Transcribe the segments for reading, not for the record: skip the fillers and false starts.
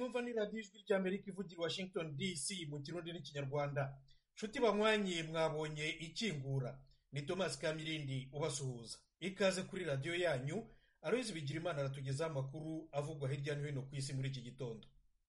mwumva ni radiyo ijwi ry'Amerika ivugira Washington DC mu kirundi n'ikinyarwanda. Nshuti banywanyi mwabonye ikingura, ni Thomas Kamirindi ubasuhuza. Ikaze kuri radiyo yanyu. Aloyizi Bigirimana aratugezaho amakuru avugwa hirya no hino ku isi muri iki gitondo.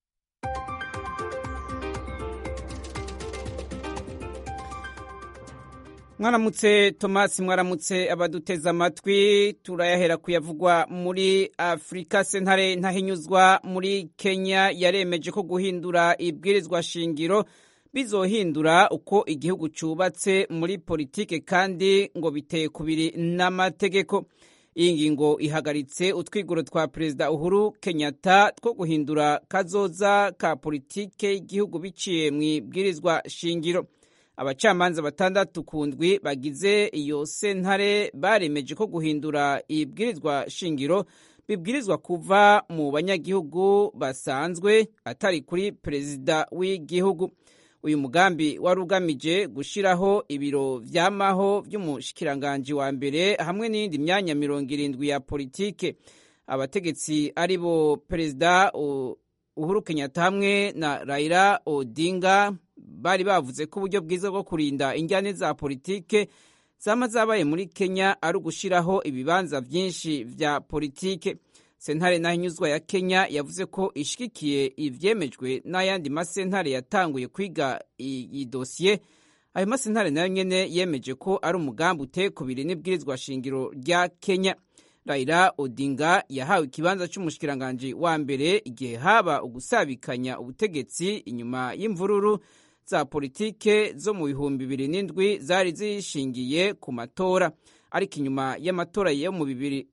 Mwaramutse Thomas, mwaramutse abaduteza amatwi. Turayahera kuyavugwa muri Afrika. Sentare ntahinyuzwa muri Kenya yaremeje ko guhindura ibwirizwa shingiro bizohindura uko igihugu cubatse muri politike kandi ngo biteye kubiri n'amategeko. Iyi ngingo ihagaritse utwiguro twa Perezida Uhuru Kenyatta two guhindura kazoza ka politike y'igihugu biciye mu ibwirizwa shingiro. Abacamanza batandatu ku ndwi bagize iyo sentare baremeje ko guhindura ibwirizwa shingiro bibwirizwa kuva mu banyagihugu basanzwe atari kuri perezida w'igihugu. Uyu mugambi wari ugamije gushiraho ibiro vy'amaho vy'umushikiranganji wa mbere hamwe n'indi myanya 70 ya politike. Abategetsi aribo Perezida Uhuru Kenyatta hamwe na Raila Odinga bari bavuze ko uburyo bwiza bwo kurinda injyane za politike zama zabaye muri Kenya ari ugushiraho ibibanza vyinshi vya politike. Sentare ntahinyuzwa ya Kenya yavuze ko ishigikiye ivyemejwe n'ayandi masentare yatanguye kwiga iyi dosiye. Ayo masentare nayo nyene yemeje ko ari umugambi uteye kubiri n'ibwirizwa shingiro rya Kenya. Raila Odinga yahawe ikibanza c'umushikiranganji wa mbere igihe haba ugusabikanya ubutegetsi inyuma y'imvururu za politike zo mu 2007 zari zishingiye ku matora. Ariko inyuma y'amatora yo mu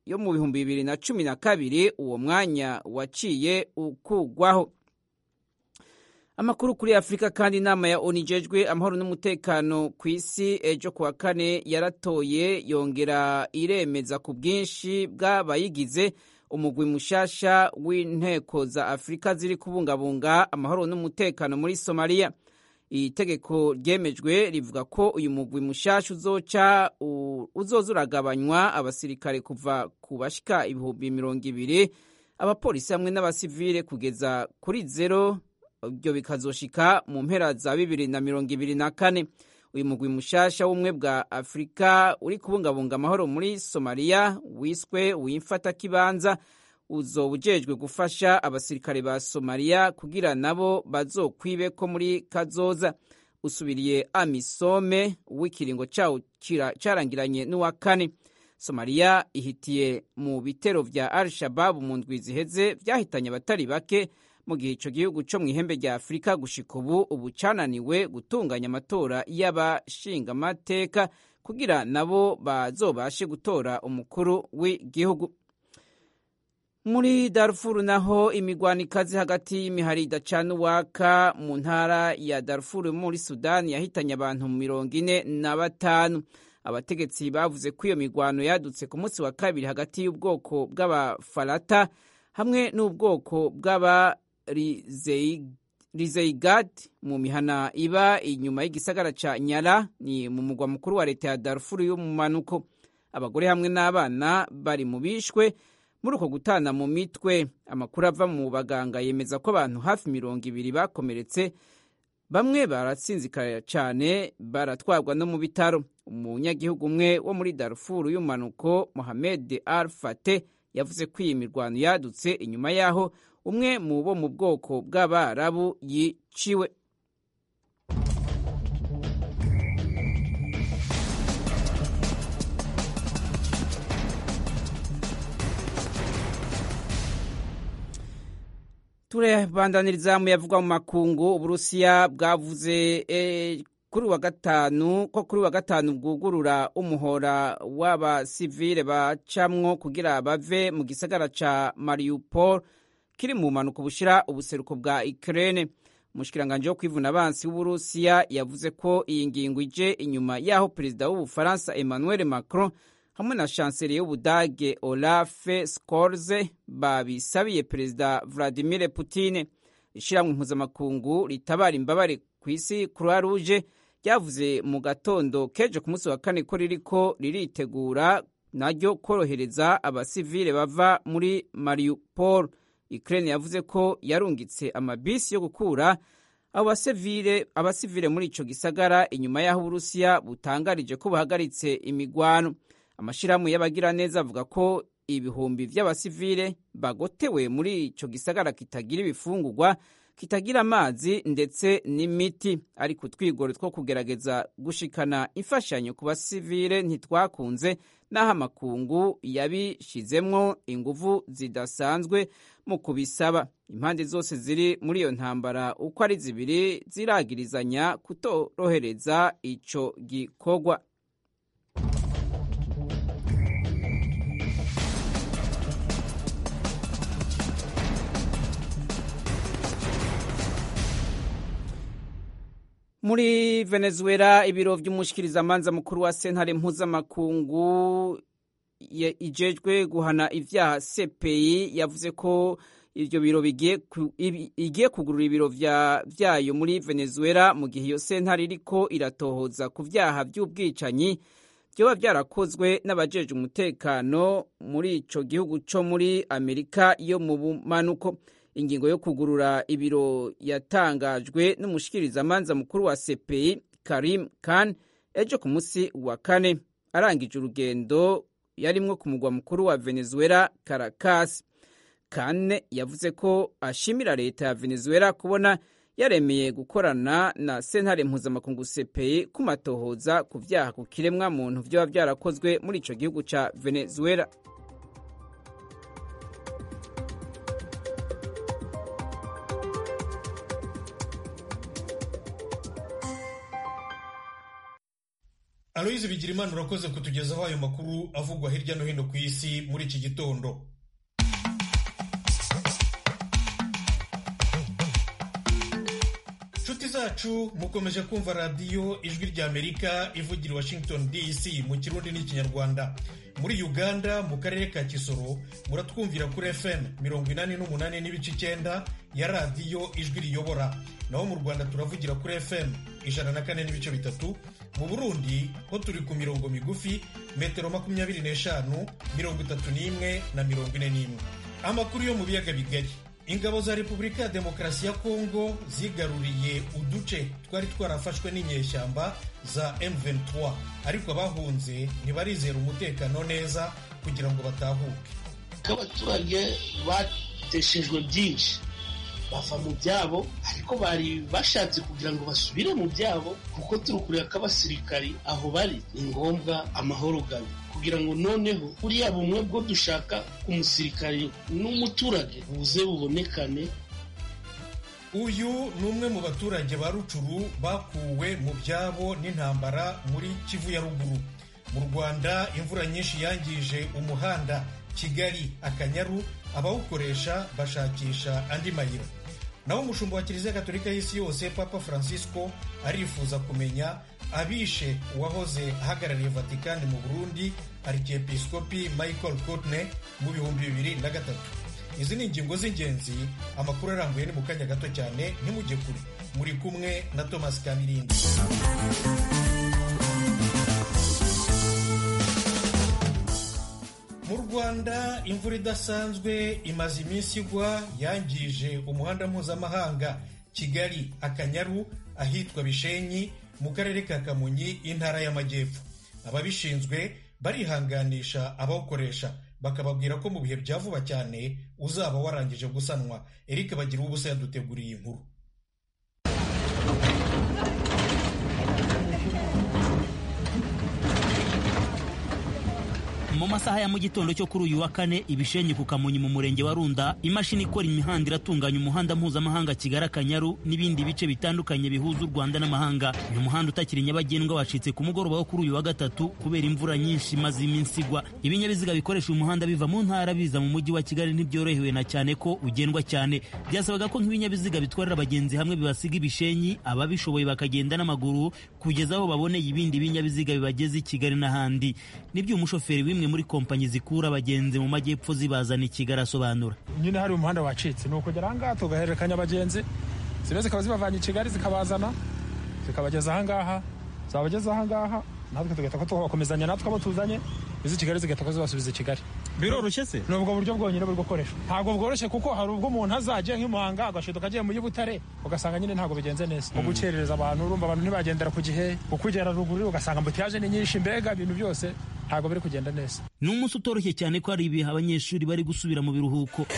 2012 uwo mwanya waciye ukugwaho. Amakuru kuri Afrika kandi inama ya ONU ijejwe amahoro n'umutekano ku isi ejo kuwa kane yaratoye yongera iremeza ku bwinshi bw'abayigize umugwi mushasha w'inteko za Afrika ziri kubungabunga amahoro n'umutekano muri Somalia. Itegeko ryemejwe rivuga ko uyu mugwi mushasha uzoza uragabanywa abasirikare kuva ku bashika 200,000 abapolisi hamwe n'abasivile kugeza kuri 0. Ibyo bikazoshika mu mpera za 2024. Uyu mugwi mushasha w'umwe bwa Afrika uri kubungabunga amahoro muri Somalia wiswe wimfata kibanza uzobujejwe gufasha abasirikare ba Somalia kugira nabo bazokwibeko muri kazoza. Usubiriye Amisome w'ikiringo cawo carangiranye n'uwa kane. Somalia ihitiye mu bitero vya Al-Shabaab mu ndwi ziheze vyahitanye abatari bake mu gihe ico gihugu co mw'ihembe rya Afrika gushika ubu cananiwe gutunganya amatora y'abashinga amateka kugira nabo bazobashe gutora umukuru w'igihugu. Muri Darfur naho imigwanikazi hagati y'imihari idacana uwaka mu ntara ya Darfur muri Sudan yahitanye abantu 45. Abategetsi bavuze ko iyo migwano yadutse ku munsi wa kabiri hagati y'ubwoko bw'abafarata hamwe n'ubwoko bw'aba Rizeigat mu mihana iba inyuma y'igisagara ca Nyala ni mu mugwa mukuru wa leta ya Darfur yo mu manuko. Abagore hamwe n'abana bari mu bishwe muri uko gutana mu mitwe. Amakuru ava mu baganga yemeza ko abantu hafi 200 bakomeretse, bamwe baratsinzikara cyane baratwarwa no mu bitaro. Umunyagihugu umwe wo muri Darfur y'umanuko Mohamed Al-Fateh yavuze ko iyi mirwano yadutse inyuma yaho umwe mu bo mu bwoko bw'Abarabu yiciwe. Turebandaniriza mu yavugwa mu makungu. Uburusiya bwavuze kuri wa gatanu bwugurura umuhora w'abasivile bacamwo kugira bave mu gisagara ca Mariupol kiri mu manuko bushira ubuseruko bwa Ukraine. Umushikiranganje wo kwivuna abansi w'Uburusiya yavuze ko iyi ngingo ije inyuma yaho Perezida w'Ubufaransa Emmanuel Macron hamwe na chancelier y'Ubudage Olaf Scholz babisabiye Perezida Vladimir Putin. Ishiramwe mpuzamakungu ritabara imbabare ku isi Croix Rouge ryavuze mu gatondo kejo ku munsi wa kane ko ririko riritegura naryo korohereza abasivile bava muri Mariupol. Ukraine yavuze ko yarungitse amabisi yo gukura abasivile muri ico gisagara inyuma y'aho Uburusiya butangarije ko buhagaritse imigwano. Amashirahamwe y'abagira neza avuga ko ibihumbi vy'abasivile bagotewe muri ico gisagara kitagira ibifungurwa, kitagira amazi ndetse n'imiti. Ariko utwigoro two kugerageza gushikana imfashanyo ku basivile ntitwakunze, n'aho amakungu yabishizemwo inguvu zidasanzwe mu kubisaba. Impande zose ziri muri iyo ntambara uko ari zibiri ziragirizanya kutorohereza ico gikorwa. Muri Venezuela, ibiro vy'umushikirizamanza mukuru wa sentare mpuzamakungu ijejwe guhana ivyaha CPI yavuze ko ivyo biro igiye kugurura ibiro vyayo muri Venezuela mu gihe iyo sentare iriko iratohoza ku vyaha vy'ubwicanyi vyoba vyarakozwe n'abajeje umutekano muri ico gihugu co muri Amerika yo mu bumanuko. Ingingo yo kugurura ibiro yatangajwe n'umushikirizamanza mukuru wa CPI Karim Khan ejo ku musi wa kane arangije urugendo yarimwo ku mugwa mukuru wa Venezuela Caracas. Khan yavuze ko ashimira leta ya Venezuela kubona yaremeye gukorana na sentare mpuzamakungu CPI ku matohoza ku vyaha ku kiremwa muntu vyoba vyarakozwe muri ico gihugu ca Venezuela. Aloyizi Bigirimana urakoze kutugezaho ayo makuru avugwa hirya no hino ku isi muri iki gitondo. Nshuti zacu mukomeje kumva radiyo Ijwi ry'Amerika ivugira Washington DC mu Kirundi n'Ikinyarwanda. Muri Uganda mu karere ka Kisoro muratwumvira kuri FM 88.9 ya radiyo Ijwi riyobora. Naho mu Rwanda turavugira kuri FM 104.3. Mu Burundi ho turi ku mirongo migufi metero 25, 31 na 41. Amakuru yo mu biyaga bigari. Ingabo za Repubulika ya Demokarasi ya Kongo zigaruriye uduce twari twarafashwe n'inyeshyamba za M23, ariko abahunze ntibarizera umutekano neza kugira ngo batahuke. Abaturage bateshejwe byinshi bava mu byabo, ariko bari bashatse kugira ngo basubire mu byabo, kuko turukurira ko abasirikari aho bari ni ngombwa amahoro gabe, kugira ngo noneho buriya bumwe bwo dushaka ku musirikari n'umuturage buze bubonekane. Uyu ni umwe mu baturage ba Rucuru bakuwe mu byabo n'intambara muri Kivu ya ruguru. Mu Rwanda imvura nyinshi yangije umuhanda Kigali Akanyaru, abawukoresha bashakisha andi mayira. Naho umushumba wa Kiliziya Gatolika y'isi yose Papa Francisco arifuza kumenya abishe uwahoze ahagarariye Vatikani mu Burundi Archiepiskopi Michael Courtney mu 2003. Izi ni ingingo z'ingenzi, amakuru arambuye ni mu kanya gato cyane, ntimujye kure. Muri kumwe na Thomas Kamirindi. Mu Rwanda imvura idasanzwe imaze iminsi igwa yangije umuhanda mpuzamahanga Kigali Akanyaru ahitwa Bishenyi mu karere ka Kamonyi intara y'Amajyepfo. Ababishinzwe barihanganisha abawukoresha bakababwira ko mu bihe bya vuba cyane uzaba warangije gusanwa. Eric Bagira ubusa yaduteguriye inkuru. Mu masaha ya mu gitondo cyo kuri uyu wa kane Ibishenyi ku Kamonyi mu murenge wa Runda, imashini ikora imihanda iratunganya umuhanda mpuzamahanga Kigali Akanyaru n'ibindi bice bitandukanye bihuza u Rwanda n'amahanga. Uyu muhanda utakiri nyabagendwa wacitse ku mugoroba wo kuri uyu wa gatatu kubera imvura nyinshi maze iminsi igwa. Ibinyabiziga bikoresha uyu muhanda biva mu ntara biza mu mujyi wa Kigali ntibyorohewe na cyane ko ugendwa cyane. Byasabaga ko nk'ibinyabiziga bitwarira abagenzi hamwe bibasiga Ibishenyi, ababishoboye bakagenda n'amaguru kugeza aho baboneye ibindi binyabiziga bibageze i Kigali n'ahandi. Nibyo umushoferi w'imwe muri kompanyi zikura abagenzi mu majyepfo zibazana i Kigali asobanura. Nyine hari umuhanda wacitse, nuko kugera ahangaha tugahererekanya abagenzi, zimwe zikaba zibavanye i Kigali zikabazana zikabageza ahangaha, zabageza ahangaha natwe tugahita ko tubakomezanya natwe abo tuzanye, izi Kigali zigahita ko zibasubiza i Kigali. biroroshye se nubwo buryo bwonyine buri gukoresha ntabwo bworoshye kuko hari ubwo umuntu azajya nk'imuhanga agashiduka agiye muri Butare ugasanga nyine ntabwo bigenze neza gucerereza abantu urumva abantu ntibagendera ku gihe ukugera ruguru ugasanga ambutiyaje ni nyinshi mbega ibintu byose ntabwo biri kugenda neza ni umunsi utoroshye cyane ko hari ibihe abanyeshuri bari gusubira mu biruhuko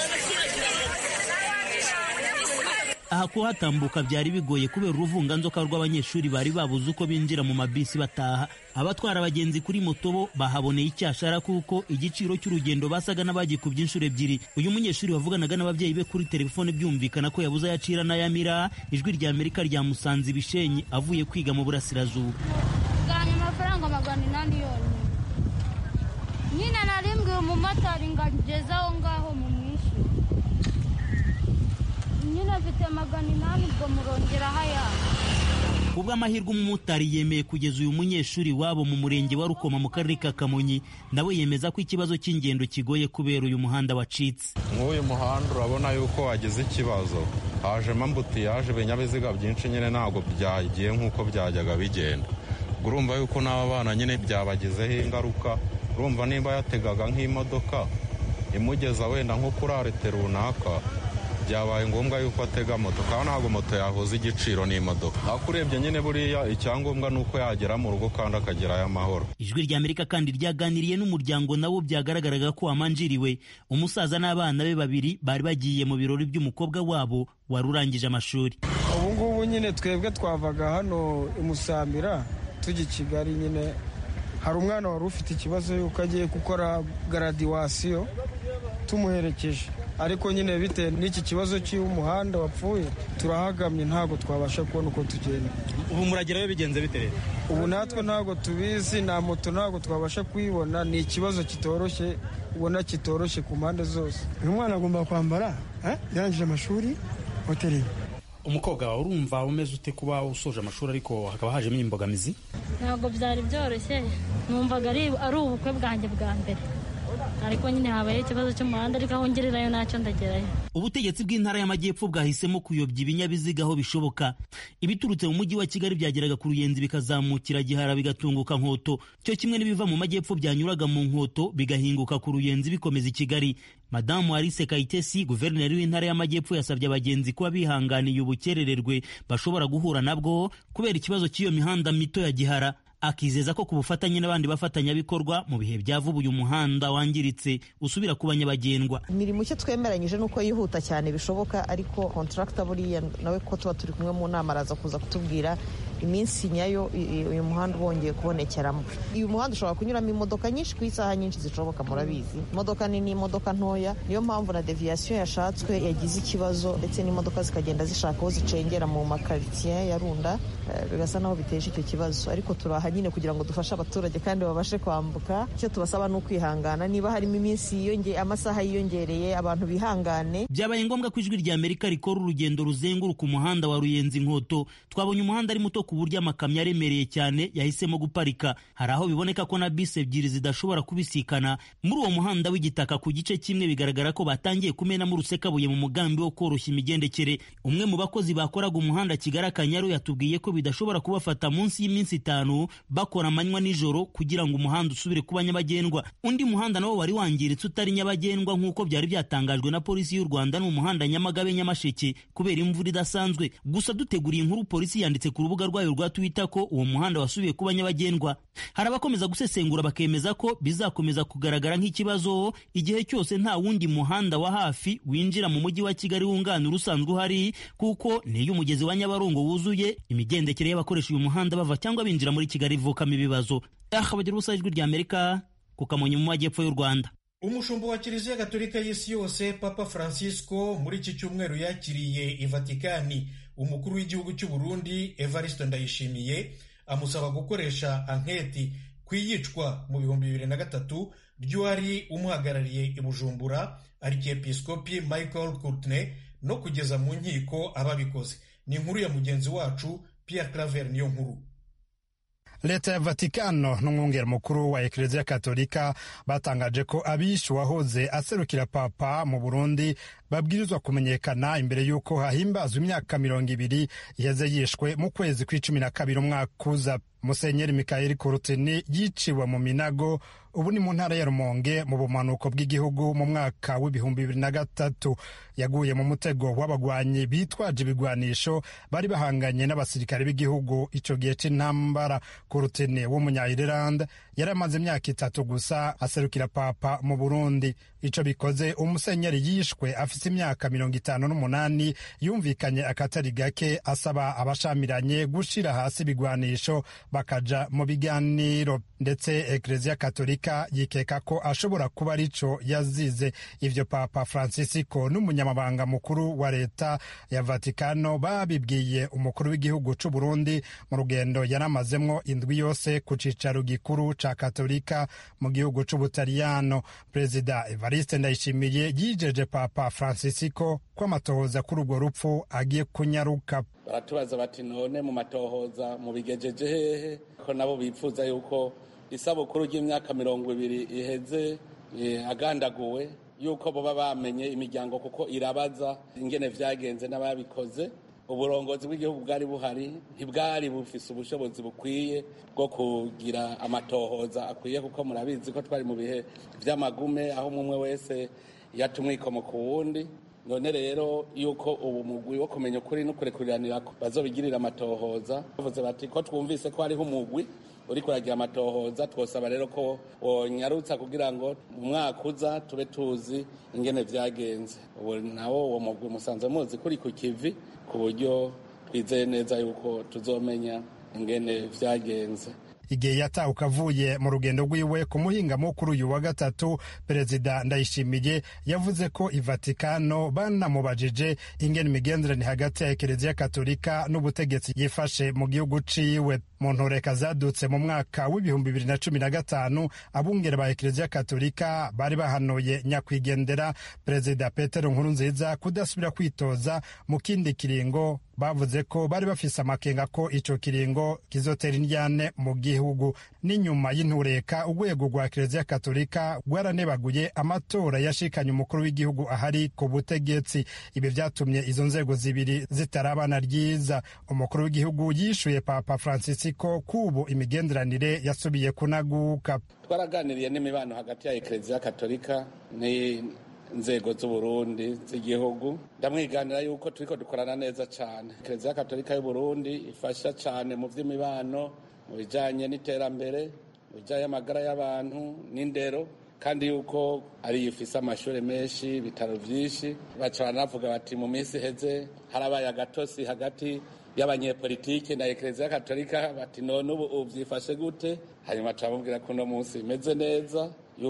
aha kuhatambuka byari bigoye kubera uruvunganzoka rw'abanyeshuri bari babuze uko binjira mu mabisi bataha abatwara abagenzi kuri moto bo bahaboneye icyashara kuko igiciro cy'urugendo basaga n'abagikubye inshuro ebyiri uyu munyeshuri wavuganaga n'ababyeyi be kuri telefone byumvikana ko yabuze ayacira n'ayamira ijwi rya Amerika ryamusanze Ibishenyi avuye kwiga mu burasirazuba bwanye amafaranga 800 yonyine nyine narimbwiye umumotari ngagezaho ngaho mu mwishu nyine afite 800 ubwo murongera haya ubwo amahirwe umumotari yemeye kugeza uyu munyeshuri wabo mu murenge wa Rukoma mu karere ka Kamonyi nawe yemeza ko ikibazo cy'ingendo kigoye kubera uyu muhanda wacitse nk'uyu muhanda urabona yuko wagize ikibazo hajemo ambutiyaje ibinyabiziga byinshi nyine ntabwo byagiye nk'uko byajyaga bigenda urumva yuko n'aba bana nyine byabagizeho ingaruka urumva niba yategaga nk'imodoka imugeza wenda nko kuri arete runaka byabaye ngombwa yuko atega moto kandi ntabwo moto yahuza igiciro n'imodoka ariko urebye nyine buriya icyangombwa ni uko yagera mu rugo kandi akagerayo amahoro ijwi rya Amerika kandi ryaganiriye n'umuryango nawo byagaragaraga ko wamanjiriwe umusaza n'abana be babiri bari bagiye mu birori by'umukobwa wabo wari urangije amashuri ubu ngubu nyine twebwe twavaga hano i Musambira tujya i Kigali nyine hari umwana wari ufite ikibazo yuko agiye gukora graduation tumuherekeje ariko nyine bitewe n'iki kibazo cy'umuhanda wapfuye turahagamye ntabwo twabasha kubona uko tugenda ubu muragerayo bigenze bite ubu natwe ntabwo tubizi na moto ntabwo twabasha kuyibona ni ikibazo kitoroshye ubona kitoroshye ku mpande zose uyu mwana agomba kwambara yarangije amashuri hoteli umukobwa wawe urumva umeze ute kuba usoje amashuri ariko hakaba hajemo imbogamizi ntabwo byari byoroshye numvaga ari ubukwe bwanjye bwa mbere ariko nyine habaye ikibazo cy'umuhanda ariko aho ngererayo ntacyo ndagerayo ubutegetsi bw'intara y'amajyepfo bwahisemo kuyobya ibinyabiziga aho bishoboka ibiturutse mu mujyi wa Kigali byageraga ku Ruyenzi bikazamukira Gihara bigatunguka Nkoto cyo kimwe n'ibiva mu majyepfo byanyuraga mu Nkoto bigahinguka ku Ruyenzi bikomeza i Kigali Madamu Alice Kayitesi guverineri w'intara y'amajyepfo yasabye abagenzi kuba bihanganiye ubukerererwe bashobora guhura nabwo kubera ikibazo cy'iyo mihanda mito ya Gihara akizeza ko ku bufatanye n'abandi bafatanyabikorwa mu bihe bya vuba uyu muhanda wangiritse usubira ku banyabagendwa imirimo icyo twemeranyije nuko yihuta cyane bishoboka ariko contractor buriya nawe ko tuba turi kumwe mu nama araza kuza kutubwira iminsi nyayo uyu muhanda wongeye kubonekeramo uyu muhanda ushobora kunyuramo imodoka nyinshi ku isaha nyinshi zishoboka murabizi imodoka nini imodoka ntoya niyo mpamvu na deviation yashatswe yagize ikibazo ndetse n'imodoka zikagenda zishaka aho zicengera mu makaritsiye ya Runda bigasa naho biteje icyo kibazo ariko turaha nyine kugira ngo dufashe abaturage kandi babashe kwambuka icyo tubasaba ni ukwihangana niba harimo iminsi yiyongeye amasaha yiyongereye abantu bihangane byabaye ngombwa ko ijwi rya Amerika rikora urugendo ruzenguruka umuhanda wa Ruyenzi Nkoto twabonye umuhanda ari muto ku buryo amakamyo aremereye cyane yahisemo guparika hari aho biboneka ko na bisi ebyiri zidashobora kubisikana muri uwo muhanda w'igitaka ku gice kimwe bigaragara ko batangiye kumenamo urusekabuye mu mugambi wo koroshya imigendekere umwe mu bakozi bakoraga umuhanda Kigali Akanyaru yatubwiye ko bidashobora kubafata munsi y'iminsi 5 bakora amanywa nijoro kugira ngo umuhanda usubire kuba nyabagendwa undi muhanda nawo wari wangiritse utari nyabagendwa nk'uko byari byatangajwe na polisi y'u Rwanda n'umuhanda Nyamagabe Nyamasheke kubera imvura idasanzwe gusa duteguriye inkuru polisi yanditse ku rubuga rwayo rwa Twitter ko uwo muhanda wasubiye kuba nyabagendwa hari abakomeza gusesengura bakemeza ko bizakomeza kugaragara nk'ikibazo igihe cyose nta wundi muhanda wa hafi winjira mu mujyi wa Kigali wunganira usanzwe uhari kuko niyo umugezi wa Nyabarongo wuzuye imigendekere y'abakoresha uyu muhanda bava cyangwa binjira muri Kigali ivukamo ibibazo bagira ubusa ijwi rya Amerika ku Kamonyi mu majyepfo y'u Rwanda umushumba wa Kiliziya Gatolika y'isi yose Papa Francisco muri iki cyumweru yakiriye i Vatikani umukuru w'igihugu cy'u Burundi Evariste Ndayishimiye amusaba gukoresha anketi ku iyicwa mu 2003 ry'uwari umuhagarariye i Bujumbura Archiepiscopi Michael Courtney no kugeza mu nkiko ababikoze ni inkuru ya mugenzi wacu Pierre Claver niyo nkuru Leta ya Vatikano n'umwungeri mukuru wa Ekleziya Katolika batangaje ko abishe wahoze aserukira Papa mu Burundi babwirizwa kumenyekana imbere y'uko hahimbazwa imyaka 20 iheze yishwe mu kwezi kwa12 umwaka uza. Musenyeri Mikayeli Kurutini yiciwe mu Minago, ubu ni mu ntara ya Rumonge mu bumanuko bw'igihugu mu mwaka w'2003. Yaguye mu mutego w'abagwanyi bitwaje ibigwanisho bari bahanganye n'abasirikare b'igihugu ico gihe c'intambara. Kurutini w'umunya-Ireland yari amaze imyaka 3 gusa aserukira papa mu Burundi. Ico bikoze umusenyeri yishwe afise imyaka 58, yumvikanye akatari gake asaba abashamiranye gushira hasi ibigwanisho bakaja mu biganiro, ndetse Eklezia Katolika yikeka ko ashobora kuba arico yazize. Ivyo Papa Francisco n'umunyamabanga mukuru wa leta ya Vatikano babibwiye umukuru w'igihugu c'u Burundi mu rugendo yaramazemwo indwi yose ku cicaro gikuru ca Katolika mu gihugu c'Ubutaliyano. Perezida Evariste Ndayishimiye yijeje Papa Francisco ko amatohoza kuri urwo rupfu agiye kunyaruka. Baratubaza bati none mu matohoza mu bigejeje hehe, ko nabo bipfuza yuko isabukuru ry'imyaka 20 iheze agandaguwe yuko boba bamenye imiryango, kuko irabaza ingene vyagenze n'ababikoze. Uburongozi bw'igihugu bwari buhari ntibwari bufise ubushobozi bukwiye bwo kugira amatohoza akwiye, kuko murabizi ko twari mu bihe vy'amagume aho umwe wese yatumwikomo ku wundi. None rero yuko ubu mugwi wo kumenya ukuri no kurekuriranira bazobigirira amatohoza, bavuze bati ko twumvise ko hariho umugwi uri kuragira amatohoza, twosaba rero ko wonyarutsa kugira ngo mu mwaka uza tube tuzi ingene vyagenze. Ubu nawo uwo mugwi musanze muzi kuri ku kivi, ku buryo twizeye neza yuko tuzomenya ingene vyagenze. Igihe yatahuka avuye mu rugendo rwiwe ku muhingamo kuri uyu wa gatatu, Perezida Ndayishimiye yavuze ko i Vatikano banamubajije ingene imigenderanire hagati ya Eklezia Katolika n'ubutegetsi yifashe mu gihugu ciwe. Mu ntoreka zadutse mu mwaka w'2015, abungere ba Eklezia Katolika bari bahanuye nyakwigendera Perezida Petero Nkurunziza kudasubira kwitoza mu kindi kiringo. Bavuze ko bari bafise amakenga ko ico kiringo kizotera indyane mu gihugu. N'inyuma y'intureka, urwego rwa Eklezia Katolika rwaranebaguye amatora yashikanye umukuru w'igihugu ahari ku butegetsi. Ibi vyatumye izo nzego zibiri zitarabana ryiza. Umukuru w'igihugu yishuye Papa Francisco kubu imigenderanire yasubiye kunaguka. Twaraganiriye n'imibano hagati ya Eklezia Katolika ni nzego z'Uburundi z'igihugu, ndamwiganira yuko turiko dukorana neza cane. Eklezia Katolika y'Uburundi ifasha cane mu vy'imibano, mu bijanye n'iterambere, mu bijanye amagara y'abantu n'indero, kandi yuko ari ifise amashure menshi, ibitaro vyinshi. Baca banavuga bati mu minsi heze harabaye agatosi hagati y'abanyepolitike na Eklezia Katolika, bati none ubu vyifashe gute? Hanyuma camubwira ko no munsi imeze neza,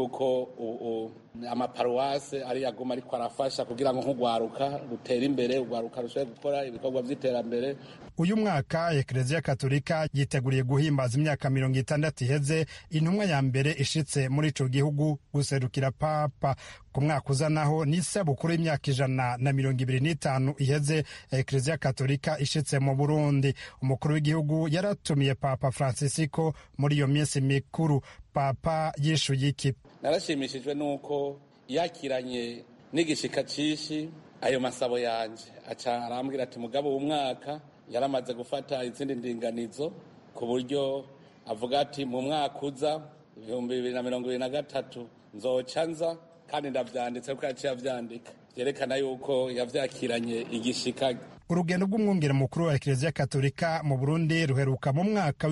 yuko amaparuwase ari yaguma ariko arafasha kugira ngo nk'ugwaruka rutera imbere, ugwaruka rushoboye gukora ibikorwa vy'iterambere. Uyu mwaka Eklezia Katolika yiteguriye guhimbaza imyaka 60 iheze intumwa ya mbere ishitse muri ico gihugu guserukira Papa. Ku mwaka uza naho ni isabukuru y'imyaka 125 iheze Eklezia Katolika ishitse mu Burundi. Umukuru w'igihugu yaratumiye Papa Francisco muri iyo minsi mikuru. Papa yishuye iki? Narashimishijwe nuko yakiranye n'igishika cishi ayo masabo yanje, aca arambwira ati mugabo umwaka yaramaze gufata izindi ndinganizo, ku buryo avuga ati mu mwaka uza 2023 nzoca nza, kandi ndavyanditse ko yaciye avyandika, vyerekana yuko yavyakiranye igishika. Urugendo rw'umwungere mukuru wa Eklezia Katolika mu Burundi ruheruka mu mwaka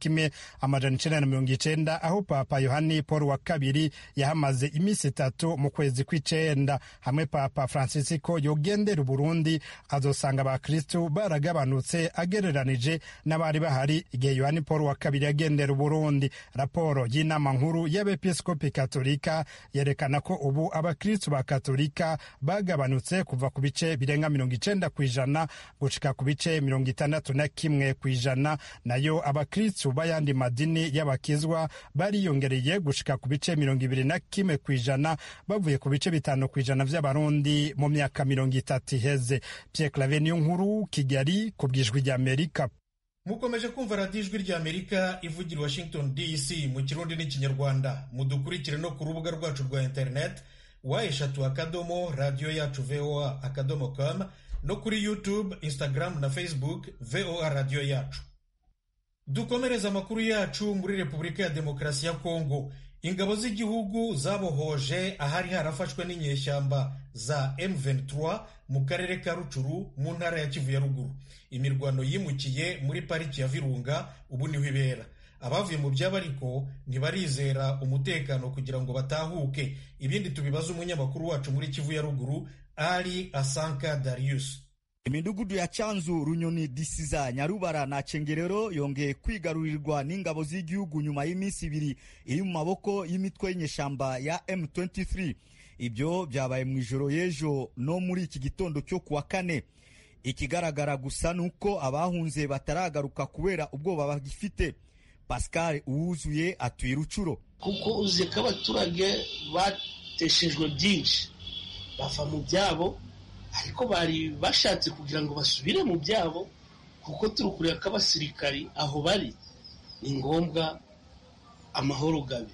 w'1990 aho Papa Yohani Paul wa kabiri yahamaze imisi 3 mu kwezi kw'icenda. Hamwe Papa Francisco yogendera Burundi azosanga abakristu baragabanutse agereranije n'abari bahari igihe Yohani Paul wa kabiri yagendera Burundi. Raporo y'inama nkuru y'abepiskopi Katolika yerekana ko ubu abakristu ba Katolika bagabanutse kuva ku bice birenga 90% gushika ku bice 61%, nayo abakristu b'ayandi madini y'abakizwa bariyongereye gushika ku bice 21% bavuye ku bice 5% vy'abarundi mu myaka 30 iheze. Pierre Claver Niyonkuru, Kigali, ku bw'ijwi ry'Amerika. Mukomeje kumva radiyo ijwi ry'Amerika ivugira Washington DC mu Kirundi n'Ikinyarwanda. Mudukurikire no ku rubuga rwacu rwa internet wa@radioyacu.voa.com no kuri YouTube, Instagram na Facebook VOA Radio Yacu. Dukomereza amakuru yacu muri Repubulika ya Demokarasi ya Kongo. Ingabo z'igihugu zabohoje ahari harafashwe n'inyeshyamba za M23 mu karere ka Rucuru mu ntara ya Kivu ya Ruguru. Imirwano yimukiye muri pariki ya Virunga, ubu niho ibera. Abavuye mu byabo ariko ntibarizera umutekano kugira ngo batahuke. Ibindi tubibaza umunyamakuru wacu muri Kivu ya Ruguru, Ali Asanka Darius. Imidugudu ya Chanzu, Runyoni, Disiza, Nyarubara na Cengerero yongeye kwigarurirwa n'ingabo z'igihugu nyuma y'iminsi ibiri iri mu maboko y'imitwe y'inyeshamba ya M23. Ibyo byabaye mu ijoro y'ejo no muri iki gitondo cyo kuwa kane. Ikigaragara gusa nuko abahunze bataragaruka kubera ubwoba bagifite. Pascal Uwuzuye atuye Rucuro. Kuko uzi ko abaturage bateshejwe byinshi bava mu byabo, ariko bari bashatse kugira ngo basubire mu byabo, kuko turi kureba ko abasirikari aho bari ni ngombwa amahoro gabe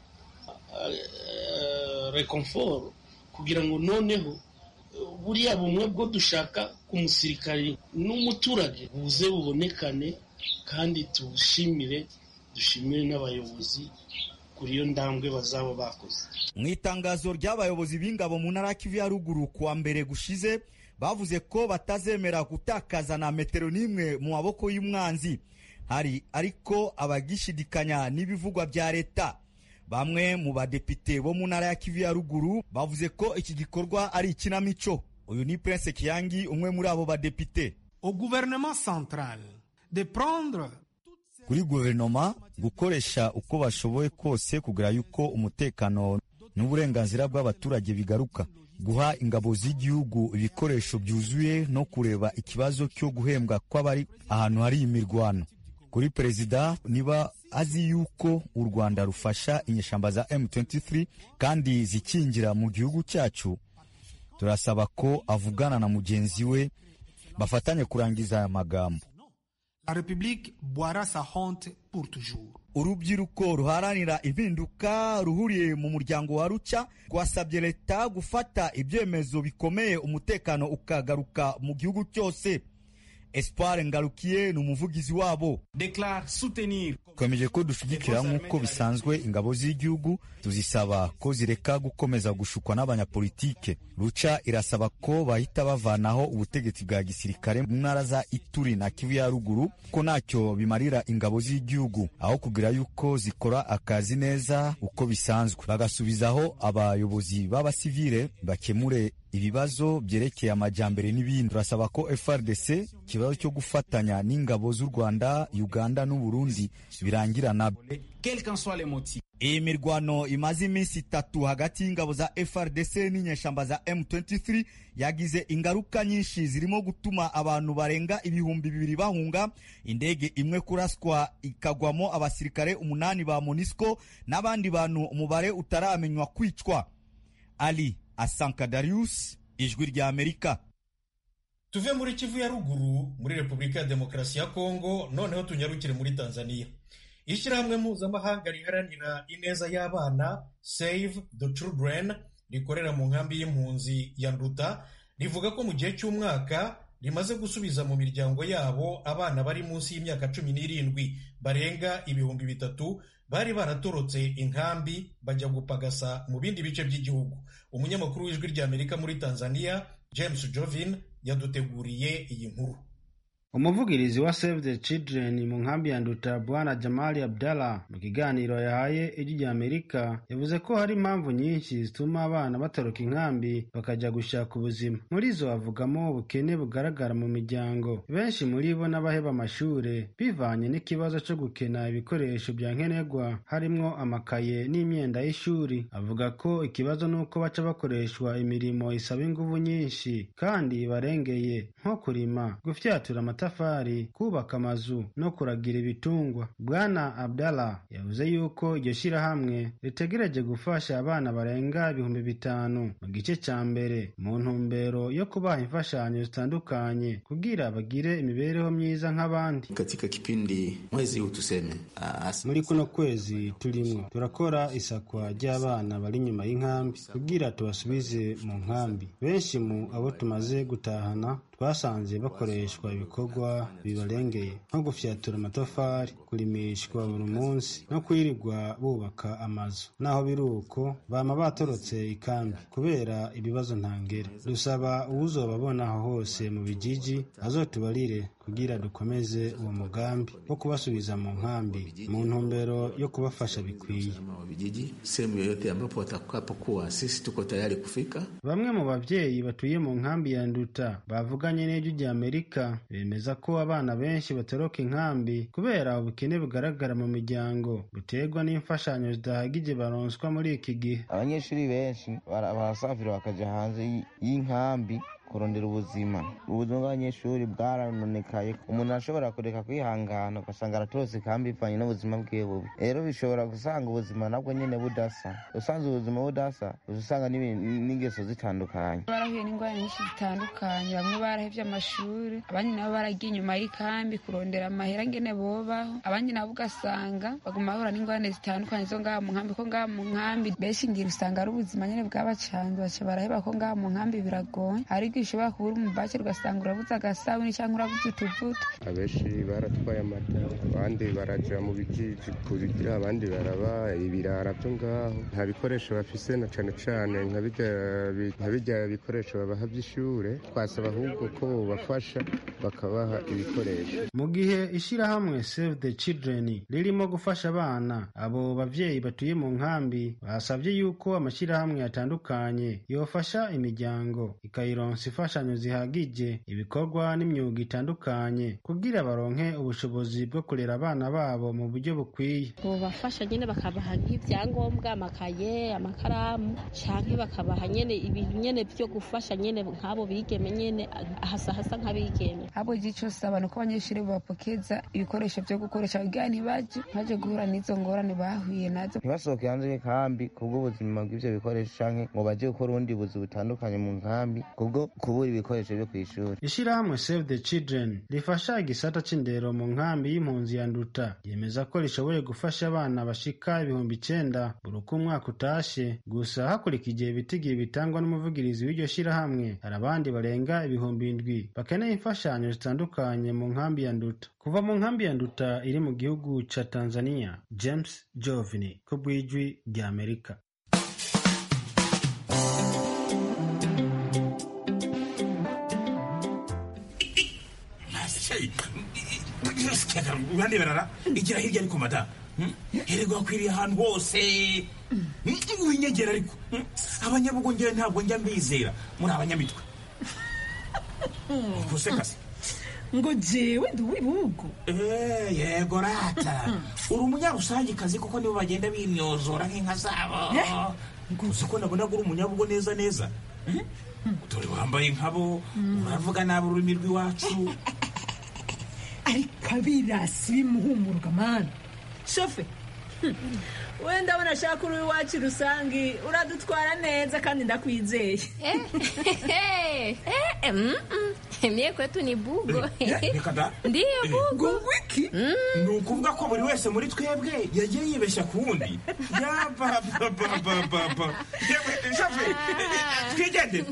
reconfort, kugira ngo noneho buriya bumwe bwo dushaka ku musirikari n'umuturage buze bubonekane, kandi dushimire n'abayobozi kuri iyo ndambwe bazaba bakoze. Mu itangazo ry'abayobozi b'ingabo mu ntara ya Kivu ya Ruguru kuwa mbere gushize, bavuze ko batazemera gutakaza na metero n'imwe mu maboko y'umwanzi. Hari ariko abagishidikanya n'ibivugwa bya leta. Bamwe mu badepite bo mu ntara ya Kivu ya Ruguru bavuze ko iki gikorwa ari ikinamico. Uyu ni Prince Kiyangi, umwe muri abo badepite. Au gouvernement central de prendre kuri guverinoma gukoresha uko bashoboye kose kugira yuko umutekano n'uburenganzira bw'abaturage bigaruka, guha ingabo z'igihugu ibikoresho byuzuye no kureba ikibazo cyo guhembwa kw'abari ahantu hari imirwano. Kuri perezida, niba azi yuko u Rwanda rufasha inyeshamba za M23 kandi zikingira mu gihugu cyacu, turasaba ko avugana na mugenzi we bafatanye kurangiza aya magambo. La République boira sa honte pour toujours. Urubyiruko ruharanira impinduka ruhuriye mu muryango wa Ruca rwasabye leta gufata ibyemezo bikomeye umutekano ukagaruka mu gihugu cyose. Espoir Ngarukiye ni umuvugizi wabo. Déclare soutenir. Twemeje ko dushyigikira nk'uko bisanzwe ingabo z'igihugu, tuzisaba ko zireka gukomeza gushukwa n'abanyapolitike. Ruca irasaba ko bahita bavanaho ubutegetsi bwa gisirikare mu ntara za Ituri na Kivu ya Ruguru, ko ntacyo bimarira ingabo z'igihugu, aho kugira yuko zikora akazi neza uko bisanzwe, bagasubizaho abayobozi b'abasivile bakemure ibibazo byerekeye amajyambere n'ibindi. Turasaba ko FRDC ikibazo cyo gufatanya n'ingabo z'u Rwanda, Uganda n'u Burundi birangirana. Iyi mirwano imaze iminsi 3 hagati y'ingabo za FRDC n'inyeshamba za M23 yagize ingaruka nyinshi, zirimo gutuma abantu barenga 2,000 bahunga, indege imwe kuraswa ikagwamo abasirikare 8 ba MONUSCO n'abandi bantu umubare utaramenywa kwicwa. Ali Asanka Darius, Ijwi rya Amerika. Tuve muri Kivu ya Ruguru muri Repubulika ya Demokarasi ya Kongo, noneho tunyarukire muri Tanzania. Ishyirahamwe mpuzamahanga riharanira ineza y'abana Save the Children rikorera mu nkambi y'impunzi ya Nduta rivuga ko mu gihe cy'umwaka rimaze gusubiza mu miryango yabo abana bari munsi y'imyaka 17 barenga 3,000 bari baratorotse inkambi bajya gupagasa mu bindi bice by'igihugu. Umunyamakuru w'Ijwi rya Amerika muri Tanzania, James Jovin, yaduteguriye iyi nkuru. Umuvugirizi wa Save the Children mu nkambi ya Nduta, Bwana Jamali Abdallah, mu kiganiro yahaye Ijwi rya Amerika yavuze ko hari impamvu nyinshi zituma abana batoroka inkambi bakajya gushaka ubuzima. Muri zo avugamo ubukene bugaragara mu miryango, benshi muri bo n'abaheba amashure bivanye n'ikibazo cyo gukena ibikoresho bya nkenerwa harimo amakaye n'imyenda y'ishuri. Avuga ko ikibazo nuko baca bakoreshwa imirimo isaba ingufu nyinshi kandi barengeye, nko kurima, gufyatura amatafari, kubaka amazu no kuragira ibitungwa. Bwana Abdallah yavuze yuko iryo shirahamwe ritegereje gufasha abana barenga 5,000 mu gice ca mbere mu ntumbero yo kubaha imfashanyo zitandukanye kugira bagire imibereho myiza nk'abandi. Katika kipindi mwezi huu tuseme muri kuno kwezi turimwo turakora isakwa ry'abana bari inyuma y'inkambi kugira tubasubize mu nkambi. Benshi mu abo tumaze gutahana twasanze bakoreshwa ibikorwa bibarengeye nko gufyatura amatafari, kurimishwa buri munsi no kwirirwa bubaka amazu. Naho biruko bama batorotse ikambi kubera ibibazo ntangere. Dusaba uwuzobabona aho hose mu bijiji azotubarire kugira dukomeze uwo mugambi wo kubasubiza mu nkambi mu ntumbero yo kubafasha bikwiye. Sehemu yoyote ambapo watakapokuwa sisi tuko tayari kufika. Bamwe mu bavyeyi batuye mu nkambi ya Nduta bavuganye n'ijwi rya Amerika bemeza ko abana benshi batoroka inkambi kubera ubukene bugaragara mu miryango buterwa n'imfashanyo zidahagije baronswa muri iki gihe. Abanyeshuri benshi barasafira bakaja hanze y'inkambi kurondera ubuzima bw'abanyeshuri bwaranonekaye. Umuntu ashobora kureka kwihangana ugasanga aratorose kandi bivanye n'ubuzima bwiwe bubi. Rero bishobora gusanga ubuzima nabwo nyene budasa. Usanze ubuzima budasa usanga n'ingeso zitandukanye. Barahuye n'ingwara nyinshi zitandukanye, bamwe barahevye amashuri, abandi nabo baragiye inyuma y'ikambi kurondera amahera ngene bobaho, abandi nabo ugasanga baguma bahura n'ingwara zitandukanye zo ngaha mu nkambi. Ko ngaha mu nkambi benshi ngira usanga ari ubuzima nyene bwabacanze, baca baraheba ko ngaha mu nkambi biragoye. Ariko ushobora kubura umubake ugasanga urabuze agasabuni cyangwa urabuze utuvuta. Abenshi baratwaye amata, abandi baraja mu bijiji kubigira, abandi baraba ibirara byo ngaho. Nta bikoresho bafise na cane cane nka bijya bikoresho babaha by'ishure. Twasaba ahubwo ko bafasha bakabaha ibikoresho. Mu gihe ishirahamwe Save the Children ririmo gufasha abana, abo bavyeyi batuye mu nkambi basavye yuko amashirahamwe atandukanye yofasha imiryango ikayironsa imfashanyo zihagije, ibikorwa n'imyuga itandukanye kugira baronke ubushobozi bwo kurera abana babo mu buryo bukwiye. Bafasha nyene bakabaha nk'ivyangombwa, amakaye, amakaramu, canke bakabaha nyene ibintu nyene byo gufasha nyene nk'abo bigeme nyene hasa nk'abigeme. Abo gico saba nuko abanyeshuri bapokeza ibikoresho byo gukoresha kugira ntibaje guhura n'izo ngorane bahuye nazo. Ntibasohoke hanze y'inkambi kubw'ubuzima bw'ivyo bikoresho canke ngo baje gukora ubundi buzi butandukanye mu nkambi kubwo kubura ibikoresho byo kwishuri. Ishirahamwe Save the Children rifasha igisata c'indero mu nkambi y'impunzi ya Nduta yemeza ko rishoboye gufasha abana bashika 9,000 buri uko umwaka utashe. Gusa hakurikije ibitigiye bitangwa n'umuvugirizi w'iryo shirahamwe, hari abandi barenga 7,000 bakeneye imfashanyo zitandukanye mu nkambi ya Nduta. Kuva mu nkambi ya Nduta iri mu gihugu ca Tanzania, James Jovini ku bw'ijwi rya Amerika. Urande barara igira hirya ariko mata herego akwiriye ahantu hose winyegera ariko abanyabugongera ntabwo njya mbizera muri abanyamitwe kusekase ngo jewe ndi uw'ibihugu. Yego rata uri umunyarusange kazi kuko nibo bagenda bimyozora nk'inka zabo. Uzi ko nabona uri umunyabugo neza neza. Dore wambaye nkabo uravuga nabi ururimi rw'iwacu. Ariko abirasi bimuhumuruka mani shofe wenda abona ashaka uri iwacu rusange uradutwara neza kandi ndakwizeye. Mie kwetu ni bugo. Ndiyo bugo. Wiki? Ni ukuvuga ko buri wese muri twebwe yagiye yibeshya ku wundi. Yabababababa. Shofe twigende.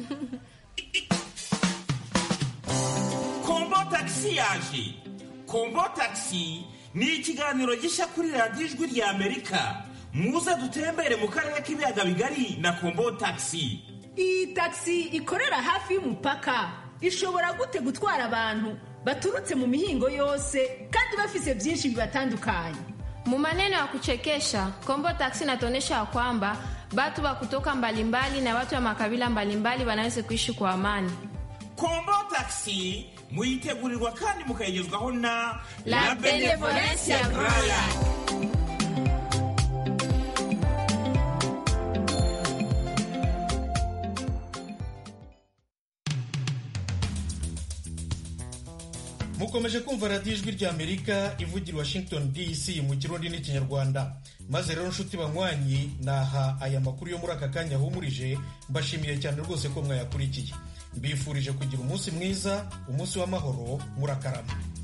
Kombo taxi yaje. Kombo taxi ni ikiganiro gishya kuri radiyo ijwi rya Amerika. Muze dutembere mu karere k'ibiyaga bigari na Kombo taxi. Iyi taxi ikorera hafi y'umupaka ishobora gute gutwara abantu baturutse mu mihingo yose kandi bafise byinshi bibatandukanye. Mu maneno ya kuchekesha, Kombo taxi inatuonyesha kwamba watu wa kutoka mbalimbali na watu wa makabila mbalimbali wanaweza kuishi kwa amani. Kombo taxi muitegurirwa kandi mukayigezwaho na La Benevolencia Royal. mukomeje kumva radiyo ijwi ry'Amerika ivugira Washington DC mu kirundi n'ikinyarwanda. Maze rero nshuti banywanyi, naha aya makuru yo muri aka kanya ahumurije, mbashimiye cyane rwose ko mwayakurikiye. Mbifurije kugira umunsi mwiza, umunsi w'amahoro, murakarama.